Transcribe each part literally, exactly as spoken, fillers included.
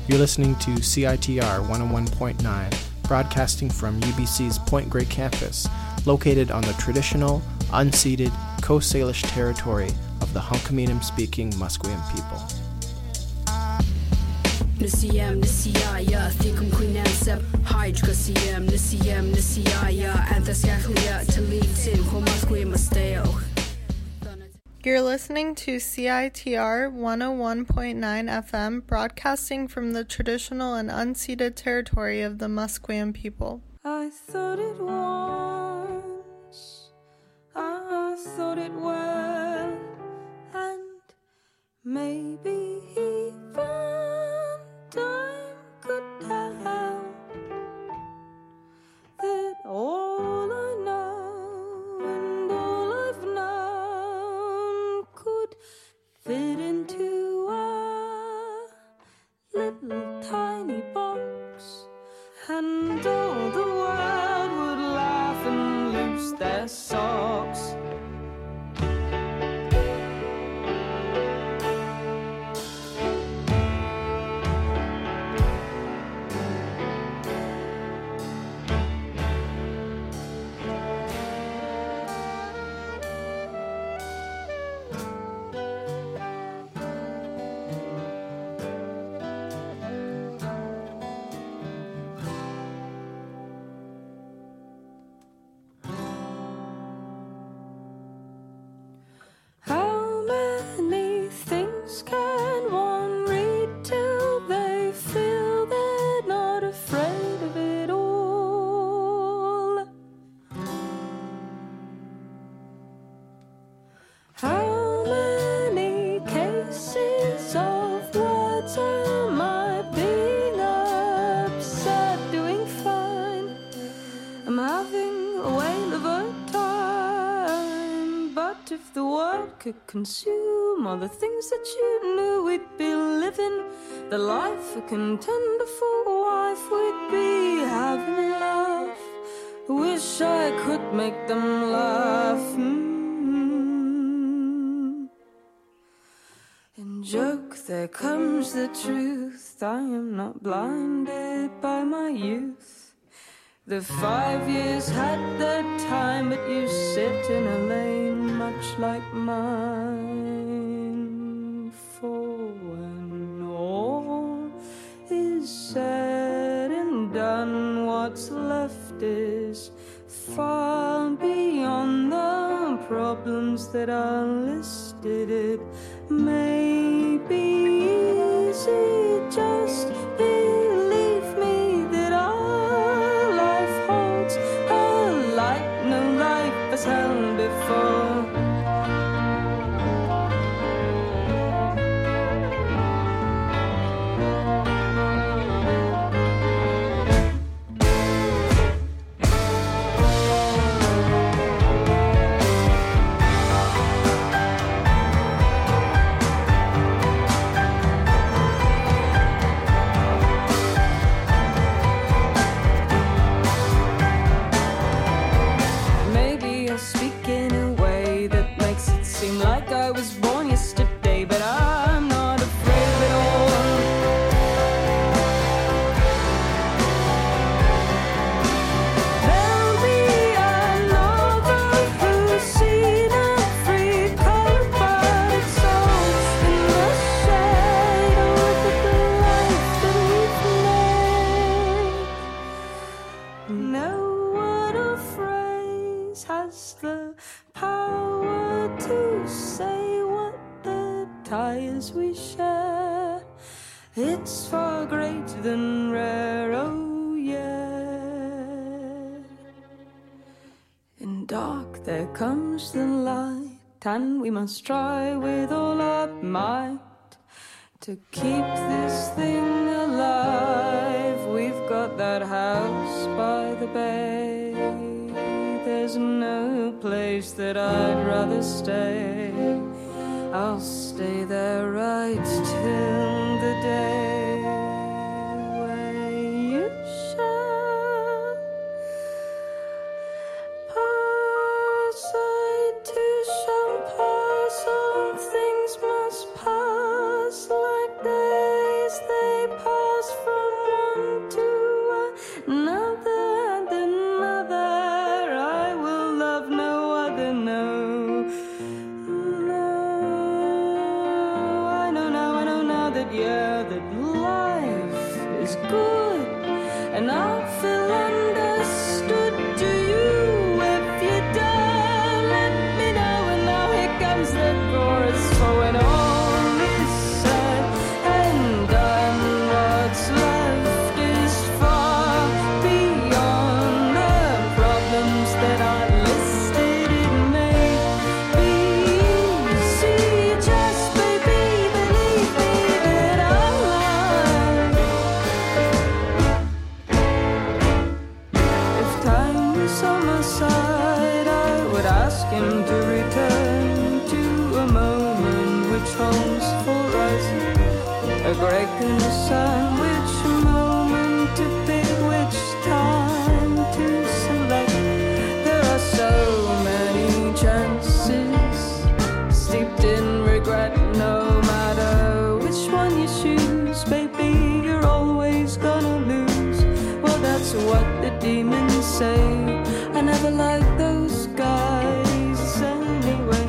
You're listening to C I T R one oh one point nine, broadcasting from U B C's Point Grey campus, located on the traditional, unceded Coast Salish territory of the Hunkaminam-speaking Musqueam people. Nisiyam nisiyaya thikum quinansep hydra siyam nisiyam nisiyaya anthasyakhlia talitin homasqueam masteo. You're listening to C I T R one oh one point nine F M, broadcasting from the traditional and unceded territory of the Musqueam people. I thought it once, I thought it well, and maybe even time could tell that all I know and all I've known could fit into a little tiny box, and all the world would laugh and loose their socks. Could consume all the things that you knew, we'd be living the life a contender for wife, we'd be having a laugh. Wish I could make them laugh. Mm-hmm. In joke there comes the truth, I am not blinded by my youth. The five years had their time, but you sit in a lane much like mine. For when all is said and done, what's left is far beyond the problems that are listed. It may be easy, just believe me that our life holds a light no life has held before. It's far greater than rare, oh yeah. In dark there comes the light, and we must try with all our might to keep this thing alive. We've got that house by the bay, there's no place that I'd rather stay. I'll stay there right till the day when you shall pass. I too shall pass, all things must pass like days they pass aware that life is good, and I feel understood. Do you? If you dare, let me know. And now here comes the chorus. For when all is said and done, what's left is far beyond the problems that I listed. It may be easy, just baby, believe me that I'm alive. If time was on my side, I would ask him to return to a moment which holds for us a great concern. Which moment to pick, which time to select. There are so many chances steeped in regret. No matter which one you choose, baby, you're always gonna lose. Well, that's what the demons say. I never liked those guys anyway.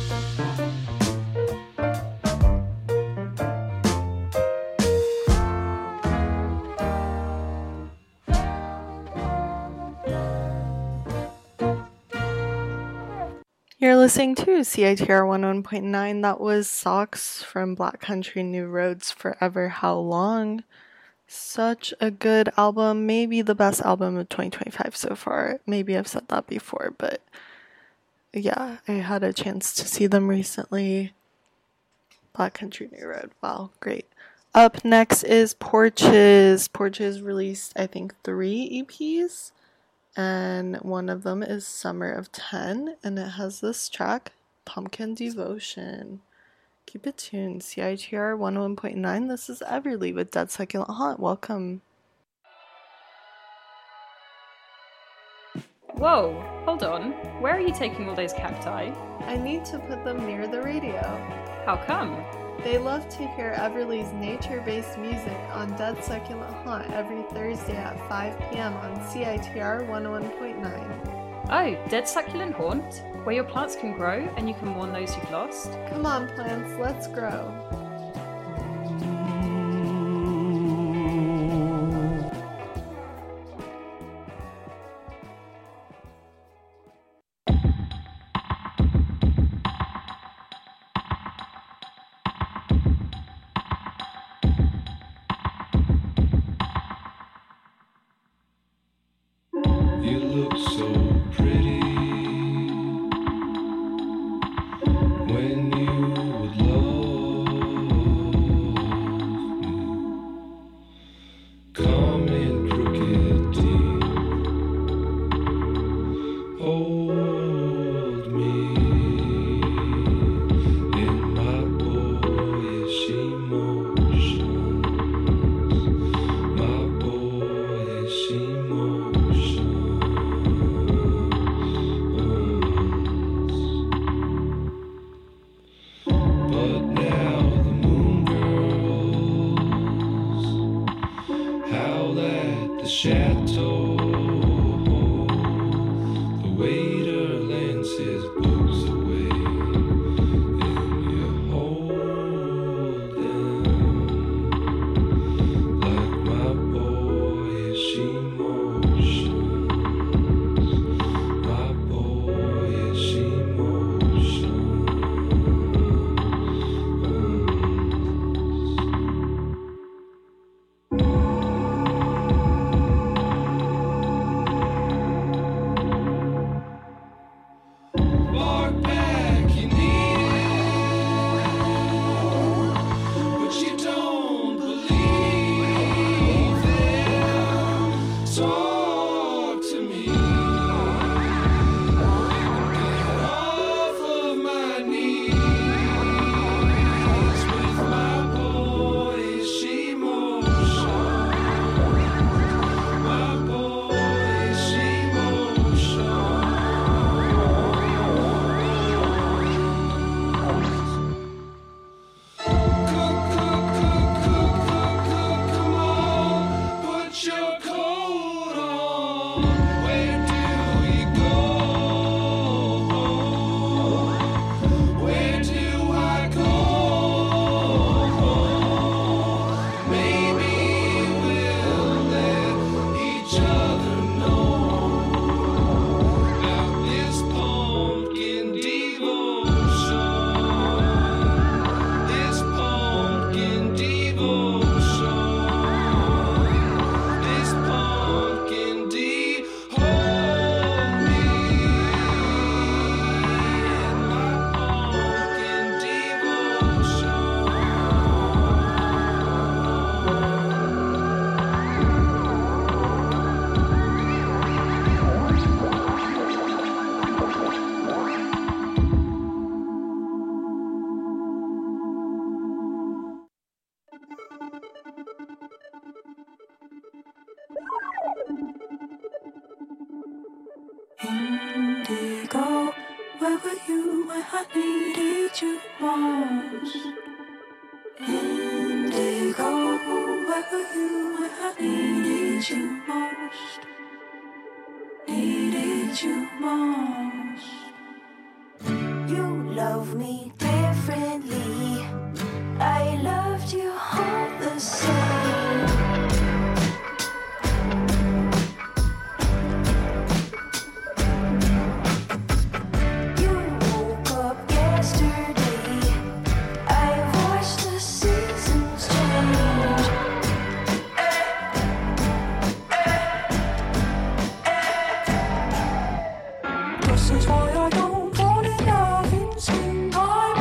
You're listening to C I T R one oh one point nine. That was Socks from Black Country New Roads, Forever How Long. Such a good album. Maybe the best album of twenty twenty-five so far. Maybe I've said that before, but yeah, I had a chance to see them recently. Black Country New Road. Wow, great. Up next is Porches. Porches released, I think, three E Ps. And one of them is Summer of ten, and it has this track, Pumpkin Devotion. Keep it tuned. C I T R one oh one point nine. This is Everly with Dead Succulent Haunt. Welcome. Whoa, hold on. Where are you taking all those cacti? I need to put them near the radio. How come? They love to hear Everly's nature-based music on Dead Succulent Haunt every Thursday at five p.m. on C I T R one oh one point nine. Oh, Dead Succulent Haunt? Where your plants can grow and you can warn those you've lost? Come on, plants, let's grow. You look so pretty when you would love me. Come in crooked teeth, hold me in my boyish emotions, my boyish emotions. But now the moon girls howl at the chateau. The waiter lends his books away, and you hold them like my boyish emotions, my boyish emotions. were you when I needed you most? Indigo, where were you when I needed you most? Needed you most. You love me differently. I loved you all the same. You woke up yesterday. I watched the seasons change. This is why I don't fall in love in springtime.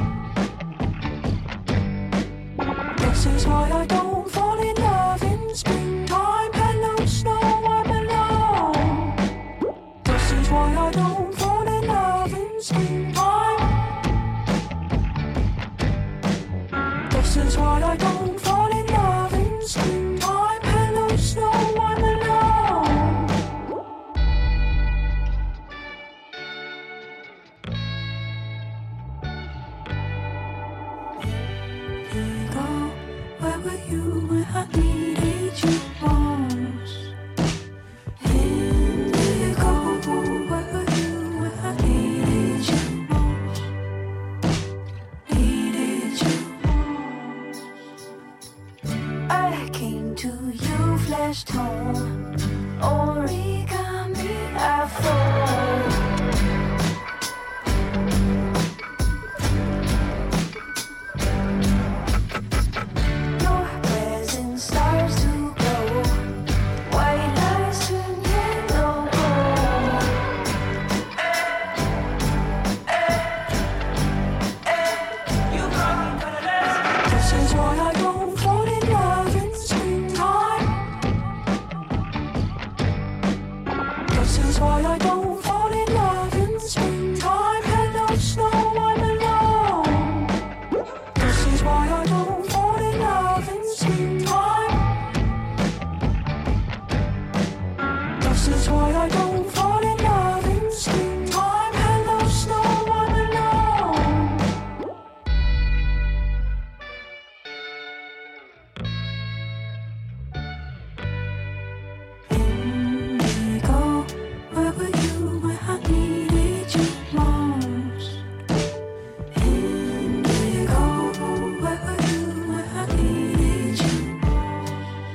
This is why I don't fall in love in springtime. Hello, snow, I'm alone. This is why I don't fall in love in springtime. This is why I don't fall in love in springtime. Hello, snow, I'm alone. Indigo, where were you when I needed you most? Indigo, where were you when I needed you most? Needed you most. I came to you, flesh tone, origami I fold. Your presence starts to glow. White lights turn yellow gold. This is why I don't fall in love in springtime. This is why I don't fall in love in springtime. Hello, snow, I'm alone. This is why I don't fall in love in springtime. This is why I don't fall in love in springtime. Hello, snow, I'm alone. Indigo, where were you when I needed you most? Indigo, where were you when I needed you most?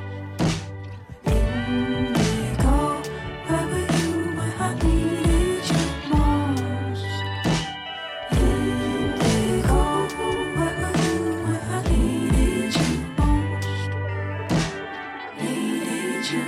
Indigo, where were you when I needed you most? Indigo, where were you when I needed you most? Needed you.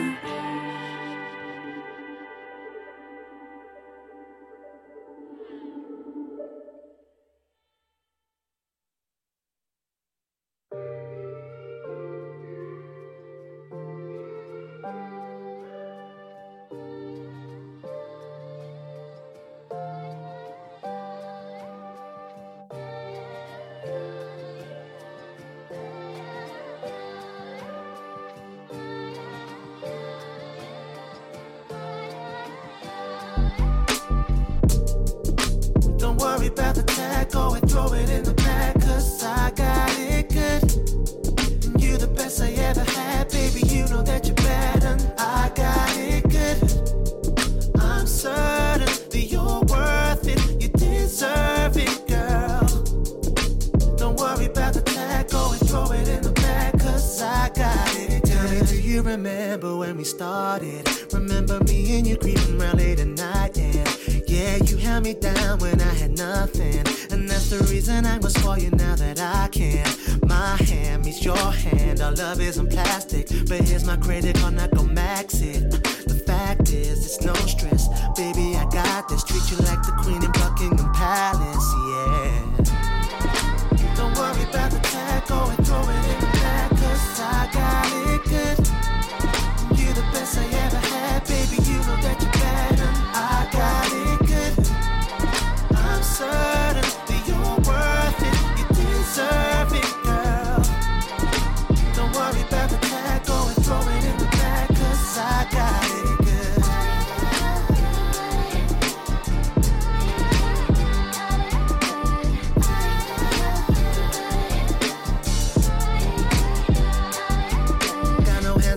Don't worry about the tag, go and throw it in the bag, cause I got it good. And you the best I ever had, baby, you know that you're bad, and I got it good. I'm certain that you're worth it, you deserve it, girl. Don't worry about the tag, go and throw it in the bag, cause I got it good. Tell me, do you remember when we started? Remember me and you creeping around late at night, yeah. Yeah, you held me down when I had nothing, and that's the reason I was for you now that I can. My hand meets your hand, our love isn't plastic, but here's my credit card, not gon' max it. The fact is, it's no stress, baby, I got this. Treat you like the queen in Buckingham Palace, yeah. Don't worry about the tag, go and throw it in the bag, cause I got it good. You the best I ever had, baby, you know that you're bad, and I got it good. I'm certain that you're worth it, you deserve it, girl. Don't worry about the tag, go and throw it in the bag, cause I got it good.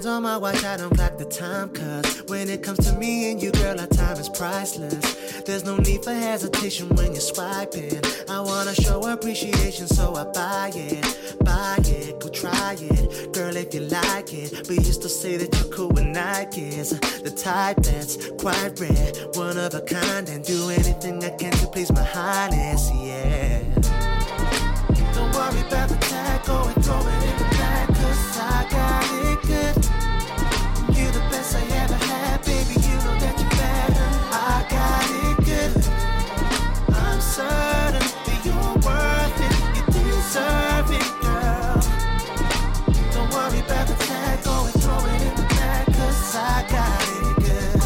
on my watch, I don't clock the time. Cause when it comes to me and you, girl, our time is priceless. There's no need for hesitation when you're swiping. I wanna show appreciation, so I buy it. Buy it, go try it. Girl, if you like it. But you still say that you're cool with Nikes. The type that's quite rare, one of a kind. And do anything I can to please my highness, yeah. Don't worry about the tag, go and throw it in the bag. Cause I got it good. You the best I ever had, baby, you know that you're better. I got it good. I'm certain that you're worth it. You deserve it, girl. Don't worry about the tag, go and throw it in the bag. Cause I got it good.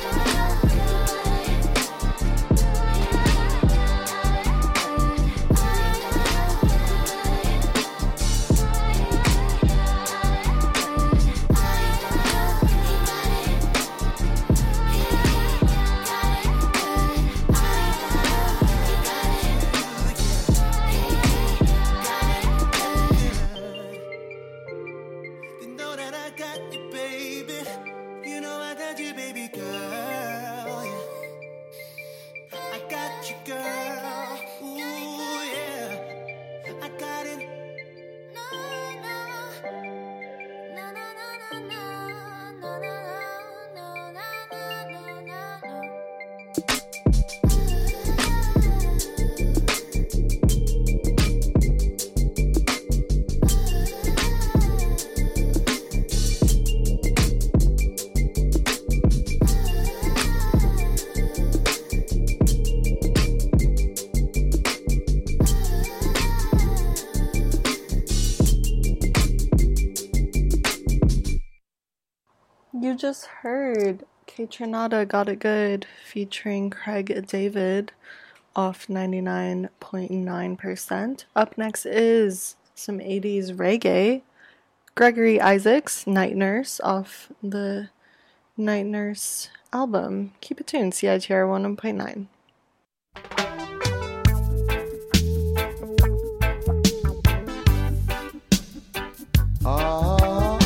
You just heard Kaytranada Got It Good featuring Craig David off ninety-nine point nine percent. Up next is some eighties reggae. Gregory Isaacs, Night Nurse off the Night Nurse album. Keep it tuned, C I T R one oh one point nine. Oh.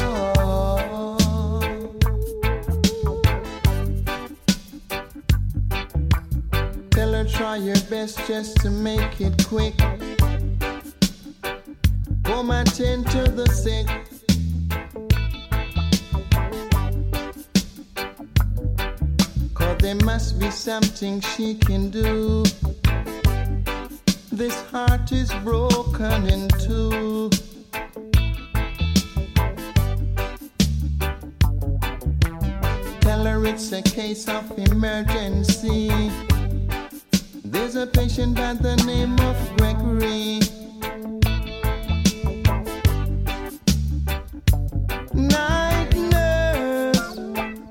Try your best just to make it quick. Come and tend to the sick. Cause there must be something she can do. This heart is broken in two. Tell her it's a case of emergency. There's a patient by the name of Gregory. Night nurse,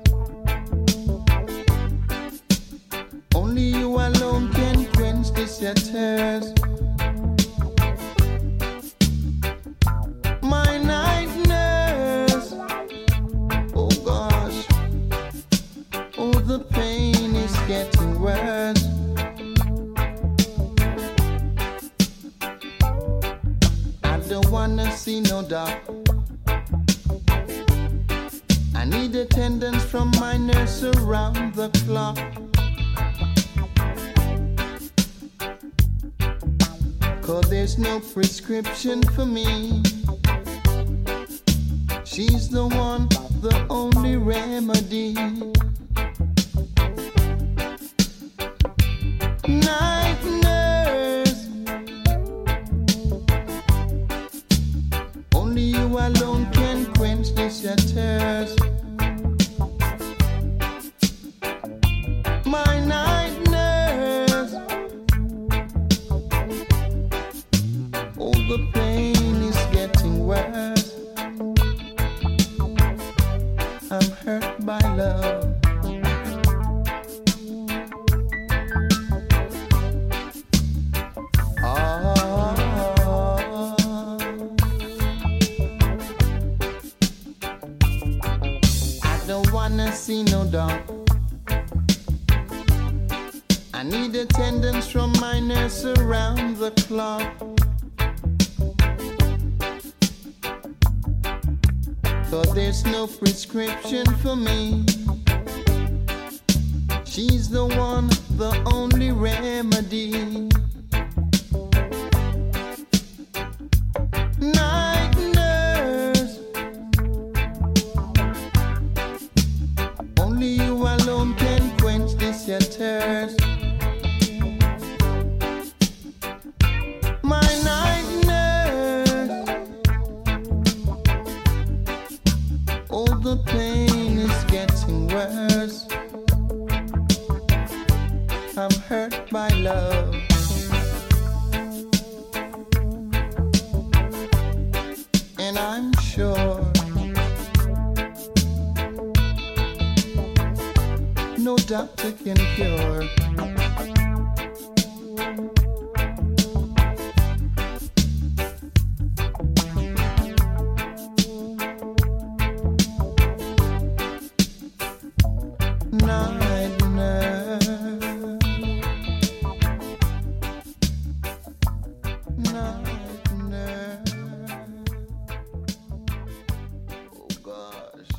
only you alone can quench this your thirst. My night nurse, oh gosh, oh the pain is getting worse. Wanna see no doc. I need attendance from my nurse around the clock. Cause there's no prescription for me. She's the one, the only remedy. Night nurse, only you alone can quench this your thirst. My night nurse, oh the pain is getting worse. I'm hurt by love. See no doubt. I need attendance from my nurse around the clock. Thought there's no prescription for me. She's the one, the only remedy. Night nurse, only you alone can quench this your thirst. My night nurse, all the pain is getting worse. I'm hurt by love. And I'm sure no doctor can cure. Night nurse, night nurse. Oh gosh.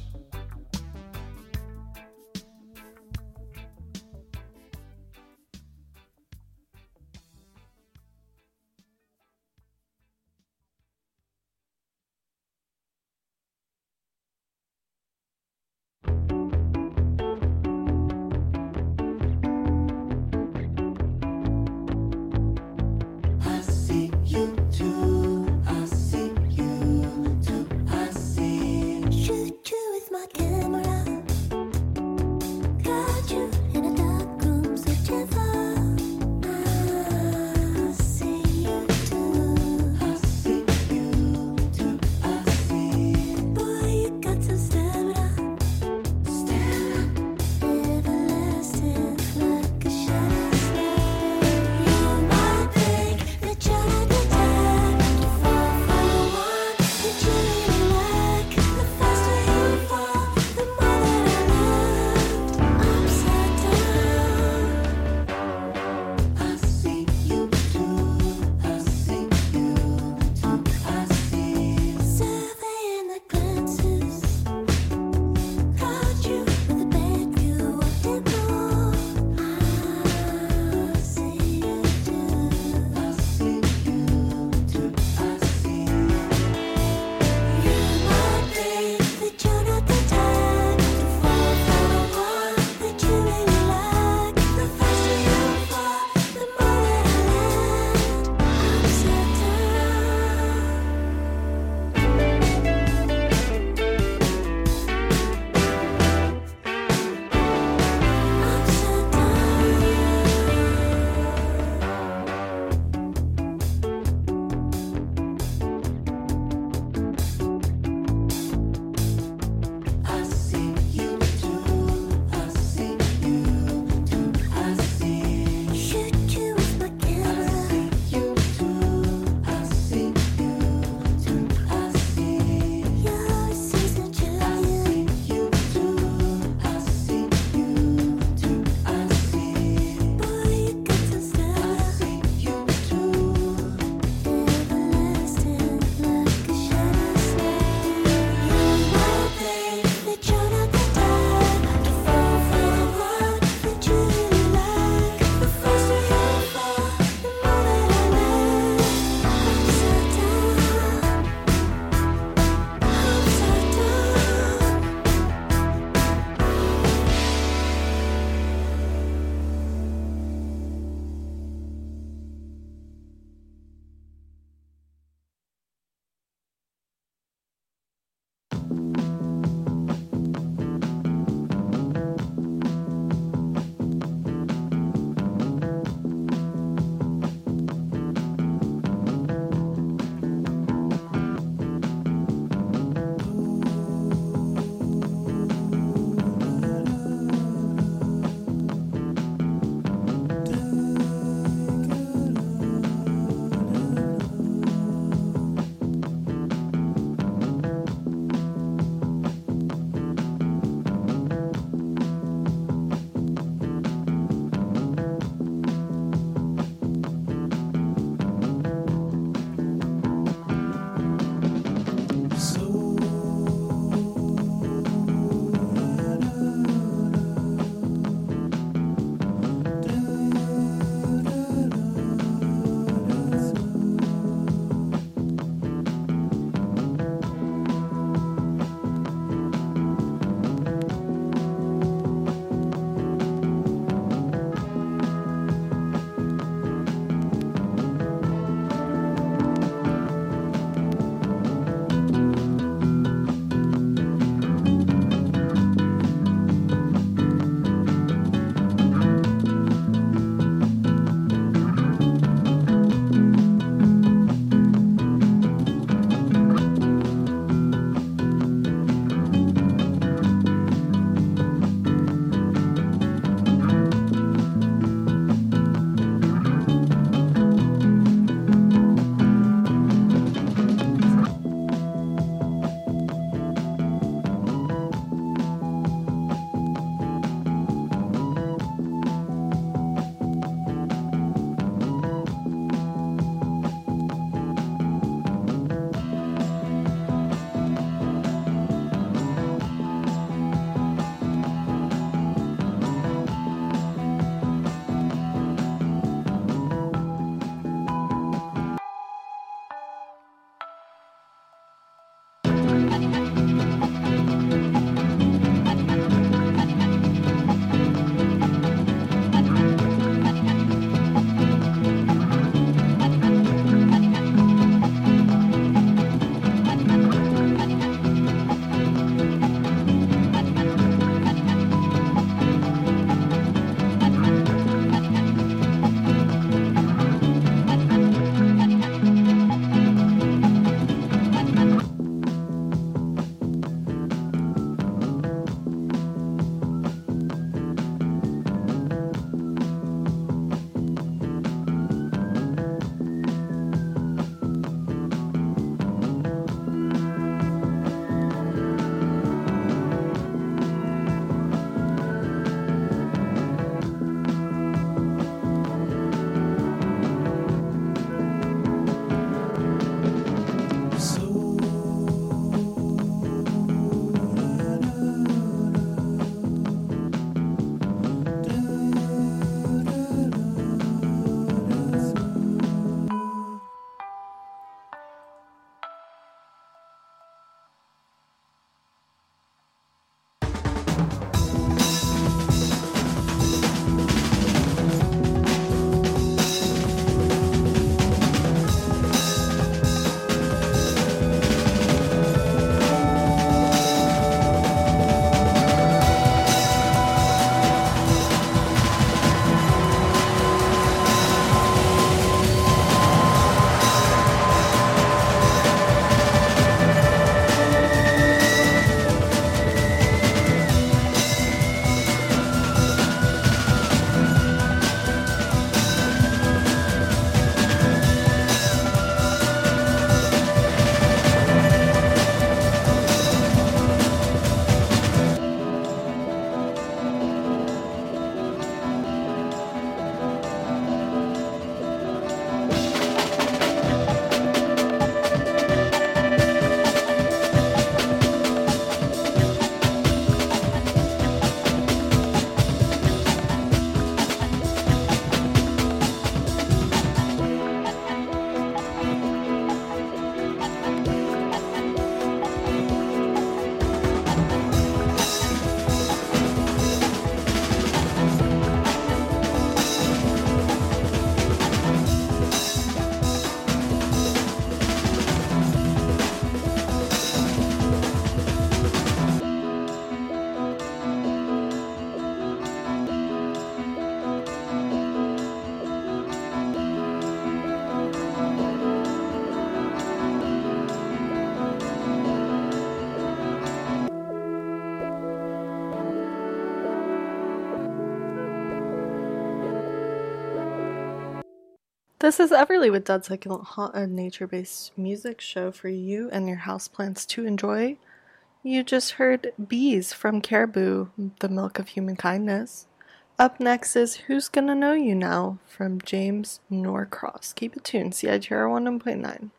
This is Everly with Dead Succulent Haunt, a nature-based music show for you and your houseplants to enjoy. You just heard Bees from Caribou, The Milk of Human Kindness. Up next is Who's Gonna Know You Now from James Norcross. Keep it tuned, C I T R one oh one point nine.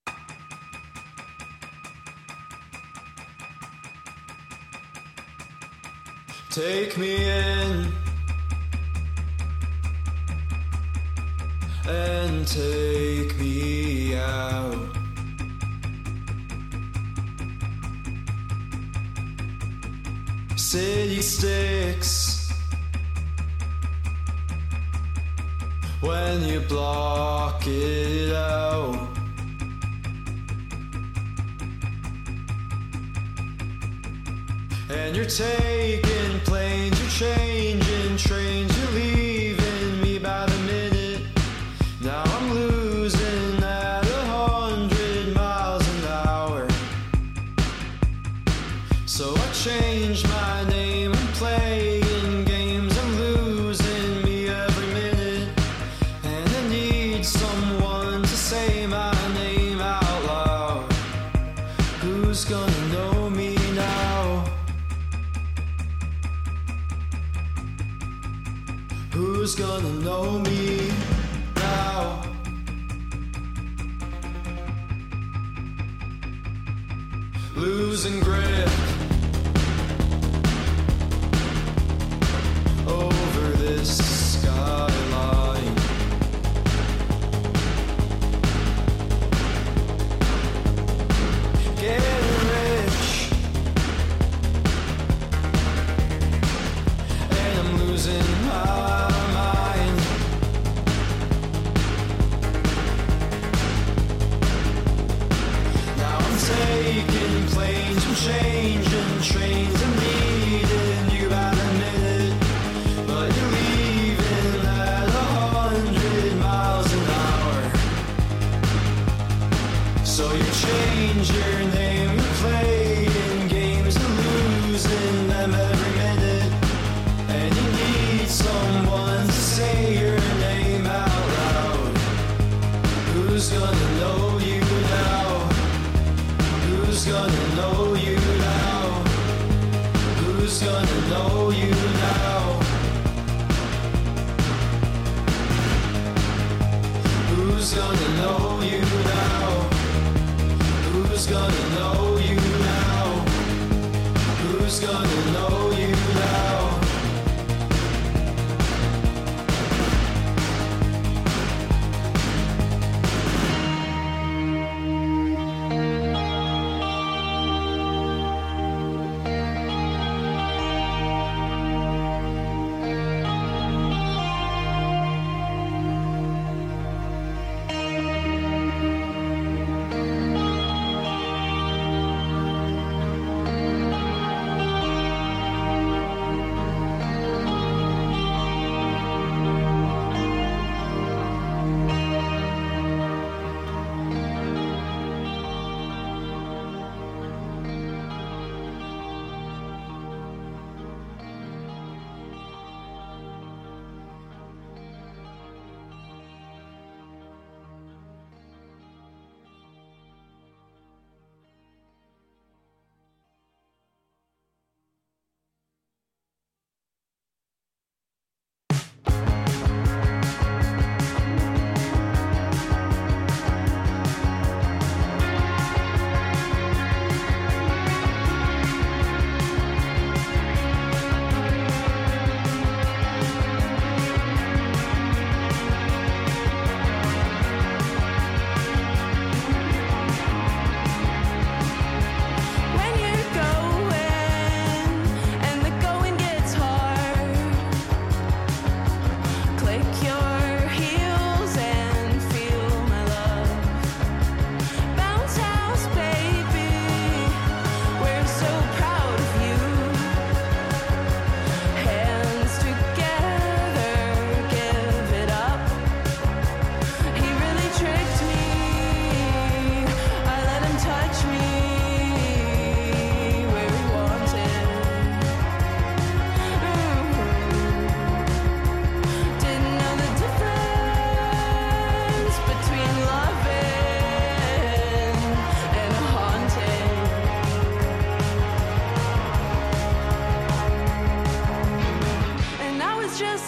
Take me in and take me out. City sticks when you block it out. And you're taking planes, you're changing trains, you're leaving me by the minute. Now I'm losing at a hundred miles an hour. So I changed my name, I'm playing games, I'm losing me every minute. And I need someone to say my name out loud. Who's gonna know me now? Who's gonna know me now? Losing grip over this skyline. Getting rich, and I'm losing my mind. Now I'm taking planes, I'm changing trains, I'm needing you by the minute. But you're leaving at a hundred miles an hour. So you change your name, you're playing games and losing them every minute. And you need someone to say your name out loud. Who's gonna know you now? Who's gonna know you now? Who's gonna know you now? Who's gonna know you now? Who's gonna know you now? Who's gonna know you now?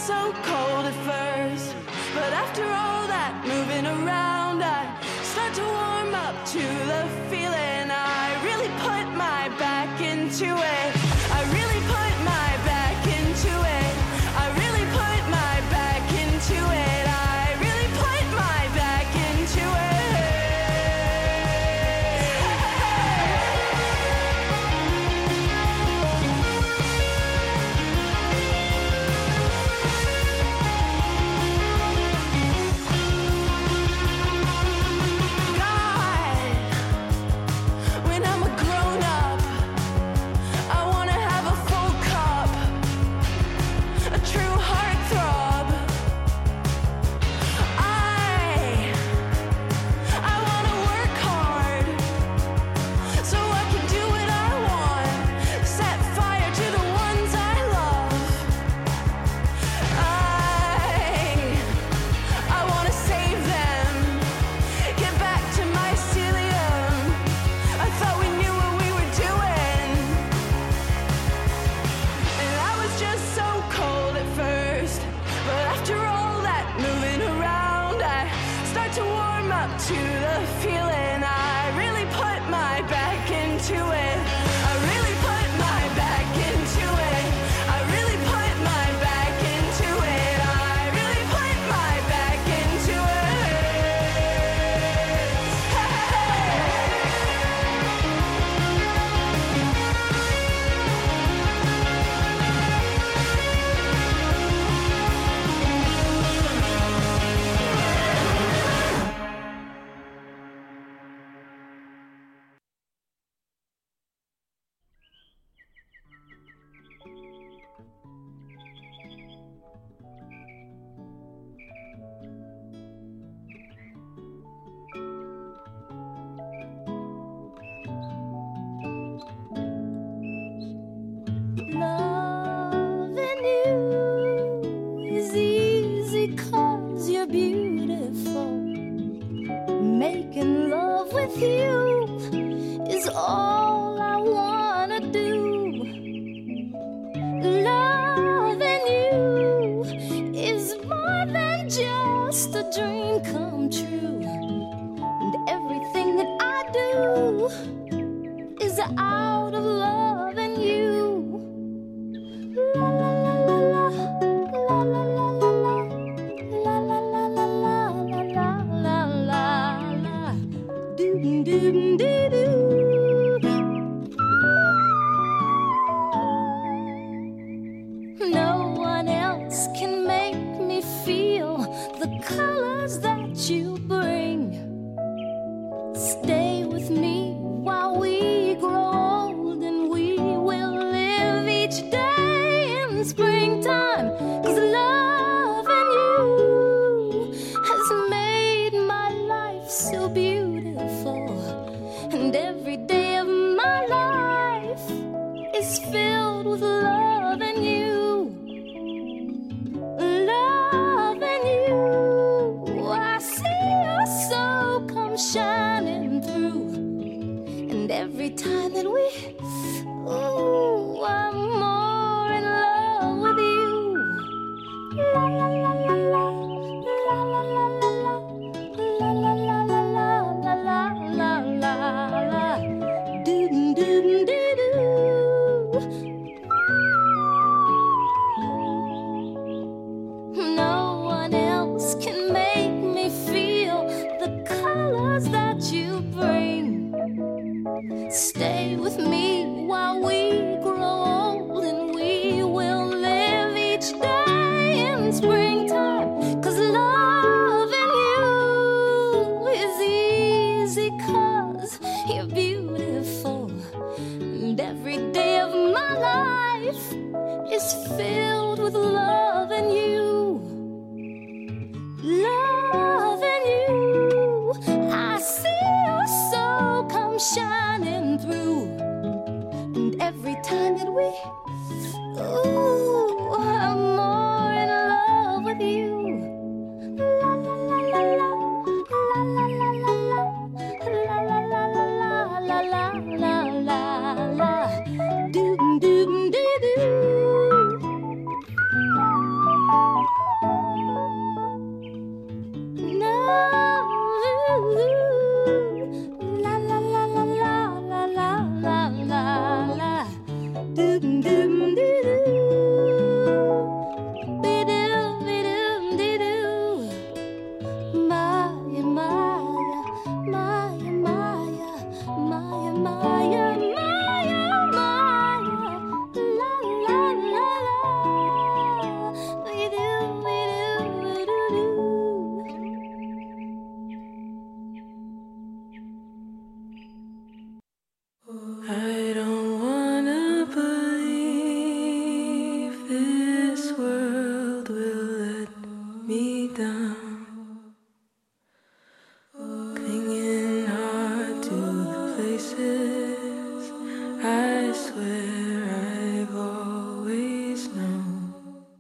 so cold at first, but after all that moving around, I start to warm up to the feeling. I really put my back into it. I really put my back into it. I really put my back into it. I really put my back into it. When I'm a grown up, I wanna have a full cup, a true heartthrob. I, I wanna work hard, so I can do what I want, set fire to the ones I love. I, I wanna save them, get back to mycelium. I thought we knew what we were doing, and I was just so cold at first, but after all that moving around, I start to warm up to the feeling. I really put my back into it. I really put my back into it. I really put my back into it. I really put my back into Loving you is easy 'cause you're beautiful. Making love with you is all I wanna do. Loving you is more than just a dream come true. And everything that I do is out of loving you. La la la la la la la la la la la la la la la la la doo doo doo doo. No one else can make me feel the colors that you bring. Stay with me while we grow old, and we will live each day in springtime. 'Cause loving you has made my life so beautiful, and every day of my life is filled with loving you. Loving you, I see your soul come shining through, and every time that we, ooh, I'm more in love with you. La la la la la, la la la la la, la la la la la, la la la la, doo doo doo doo doo. No one else can make me feel the colors that you bring. Stay with me while we grow old, and we will live each day in springtime. 'Cause loving you is easy 'cause you're beautiful, and every day of my life is filled with loving you. Loving you, I see your soul come shining through, and every time that we, ooh, I'm more in love with you. La la la la la, la la la la la, la la la la la, la la la la, doo doo doo doo. I don't wanna believe this world will let me down. Clinging hard to the places I swear I've always known.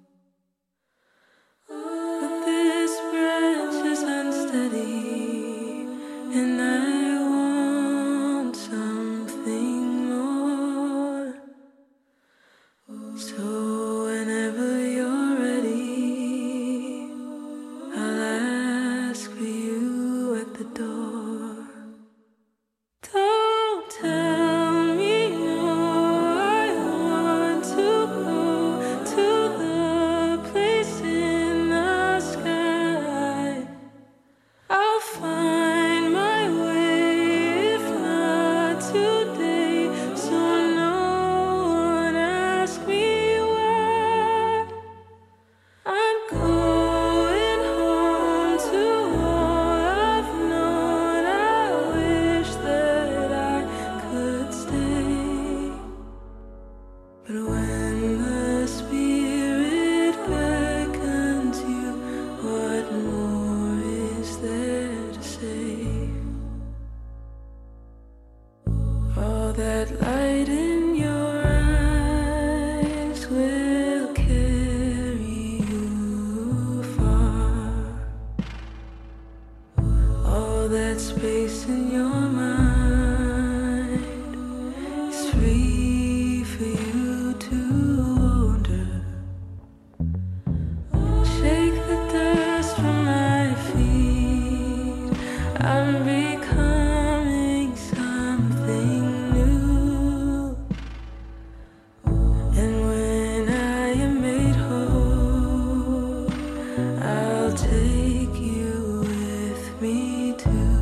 But this branch is unsteady, and I want something more. So whenever you're ready, I'll ask for you at the door. Don't tell me no, I want to go to the place in the sky. I'll find my way, if not today, so no one ask me why. I'm going home to all I've known. I wish that I could stay, but when the spirit beckons you, what more is there to say? All that light in your eyes will carry you far. All that space in your mind is free for you to wander. Shake the dust from my feet. I'm becoming something new. And when I am made whole, I'll take you with me too.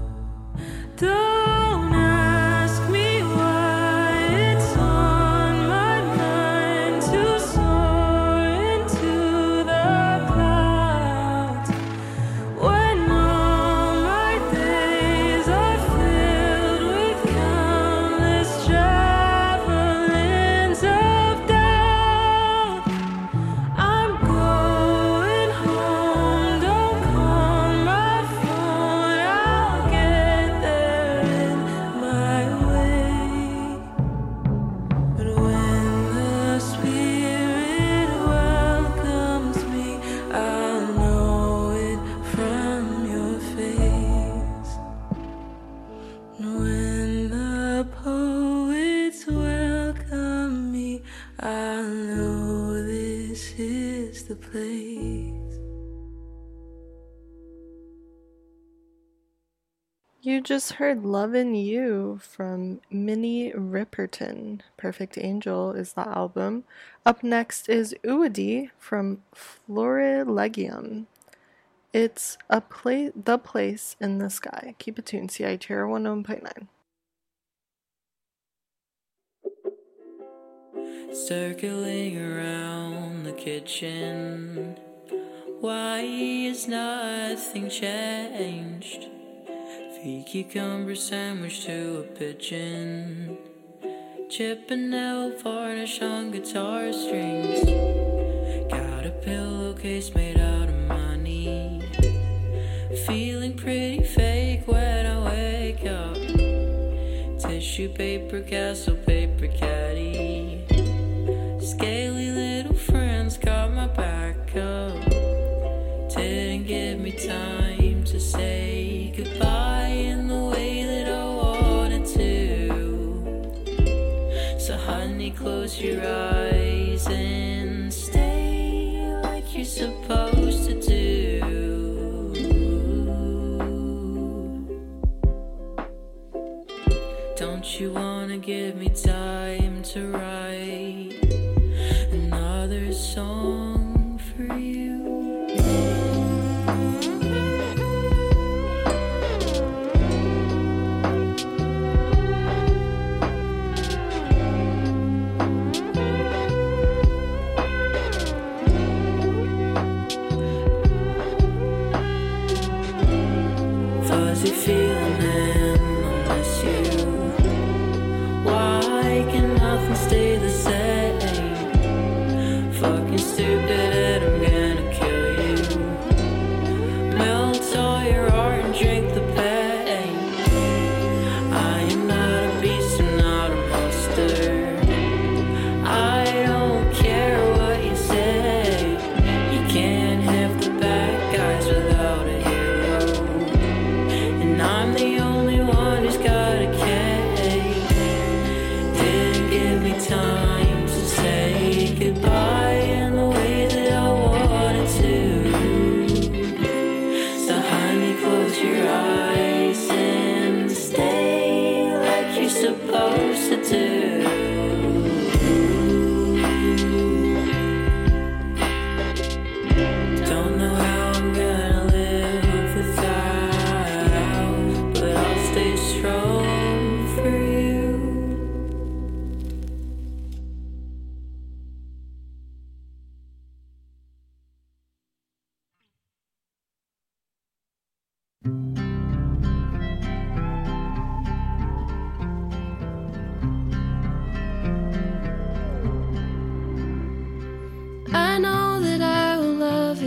Don't ask me why, it's on my mind to soar into the clouds. When all my days are filled with countless travelings of doubt, I'm going home, don't call my phone, I'll get there in my way. But when the spirit welcomes me, I'll know it from your face. And when the poets welcome me, I'll know this is the place. You just heard Lovin' You from Minnie Riperton. Perfect Angel is that album. Up next is Uadi from Florilegium. It's a pla- the place in the sky. Keep it tuned, C I T R one oh one point nine. Circling around the kitchen, why is nothing changed? Feed cucumber sandwich to a pigeon, chip and nail varnish on guitar strings. Got a pillowcase made out of money, feeling pretty fake when I wake up. Tissue paper castle, paper caddy, scaly little friends got my back up. Didn't give me time to say goodbye in the way that I wanted to. So honey, close your eyes and stay like you're supposed to do. Don't you wanna give me time to write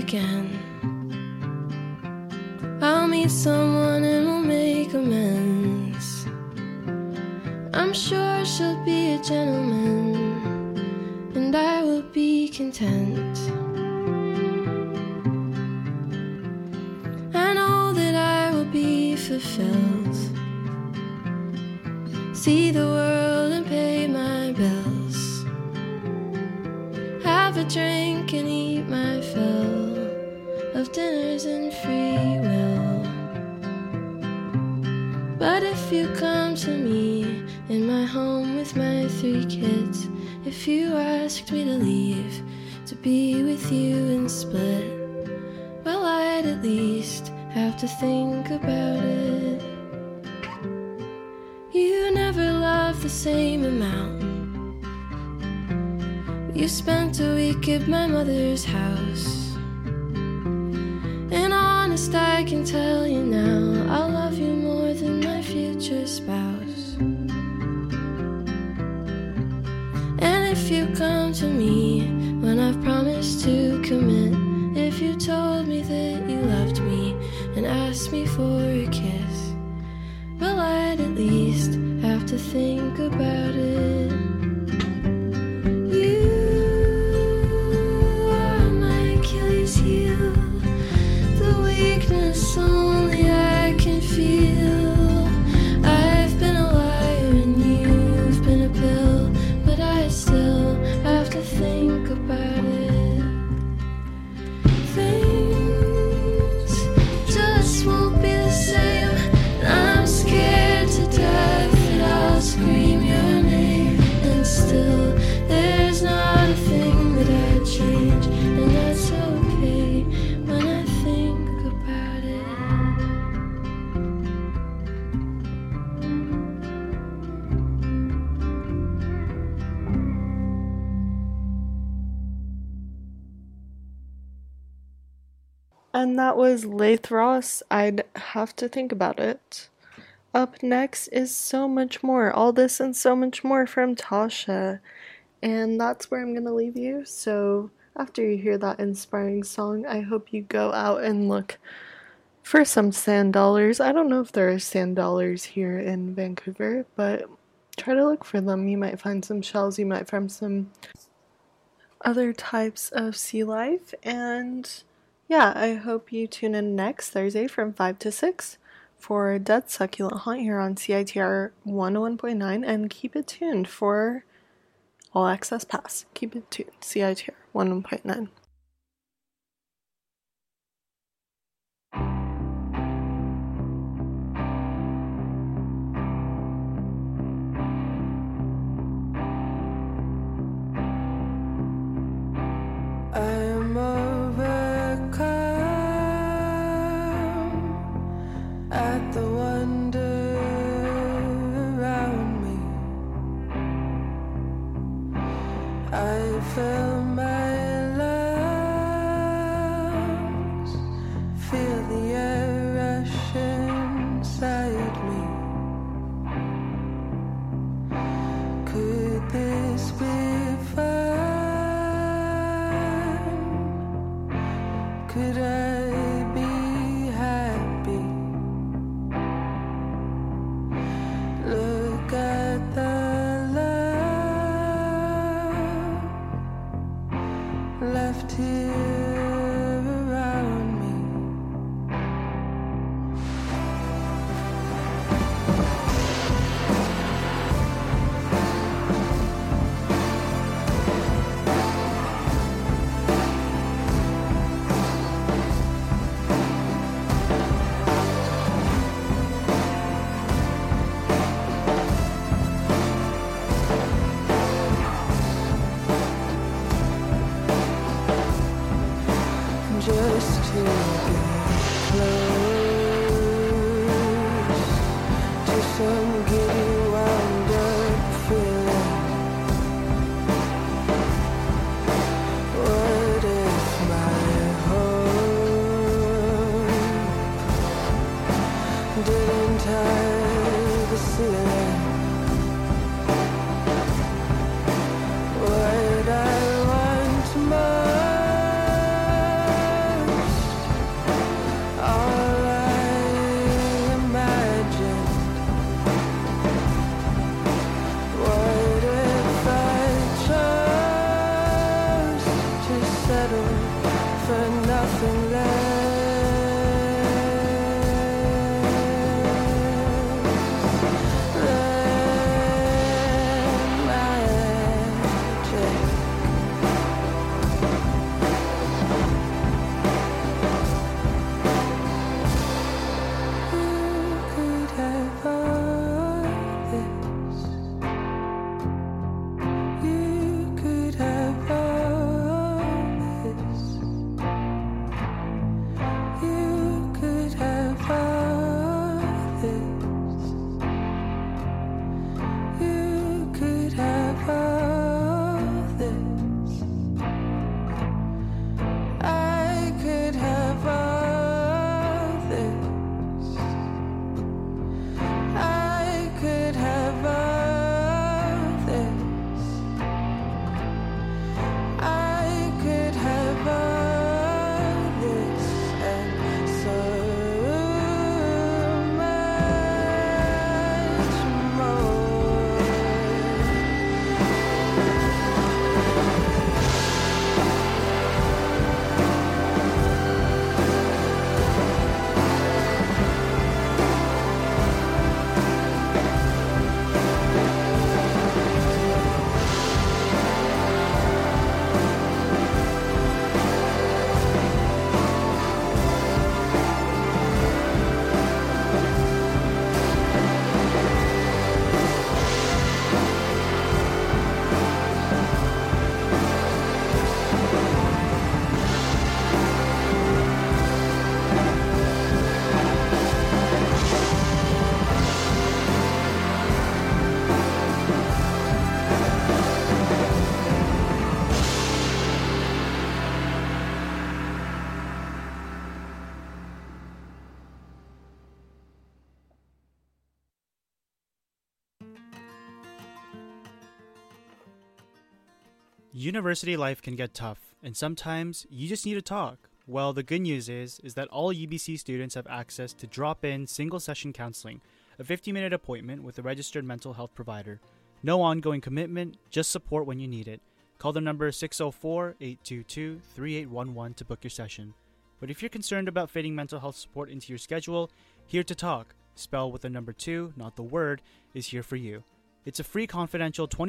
again. I'll meet someone and we'll make amends. I'm sure she'll be a gentleman, and I will be content. I know that I will be fulfilled, see the world and pay my bills, have a drink and eat my fill of dinners and free will. But if you come to me in my home with my three kids, if you asked me to leave, to be with you and split, well, I'd at least have to think about it. You never loved the same amount. You spent a week at my mother's house, and honest, I can tell you now, I'll love you more than my future spouse. And if you come to me when I've promised to commit, if you told me that you loved me and asked me for a kiss, well, I'd at least have to think about it. You are my Achilles heel, the weakness only I can feel. I've been a liar and you've been a pill, but I still have to think about it. Things just won't be the same, and I'm scared to death that I'll scream your name, and still there's not a thing that I'd change, and that's okay when I think about it. And that was Laith Ross. I'd have to think about it. Up next is So Much More. All this and so much more from Tasha. And that's where I'm going to leave you. So after you hear that inspiring song, I hope you go out and look for some sand dollars. I don't know if there are sand dollars here in Vancouver, but try to look for them. You might find some shells. You might find some other types of sea life. And yeah, I hope you tune in next Thursday from five to six for Dead Succulent Haunt here on C I T R one oh one point nine, and keep it tuned for All Access Pass. Keep it tuned, C I T R one oh one point nine. I'm overcome at the wonder around me. I fill my lungs, feel the air rush inside me. Could this be fun? Could I be happy? Look at the love left here around me. University life can get tough, and sometimes you just need to talk. Well, the good news is, is that all U B C students have access to drop-in single-session counseling, a fifty-minute appointment with a registered mental health provider. No ongoing commitment, just support when you need it. Call the number six oh four, eight two two, three eight one one to book your session. But if you're concerned about fitting mental health support into your schedule, Here to Talk, spell with the number two, not the word, is here for you. It's a free confidential twenty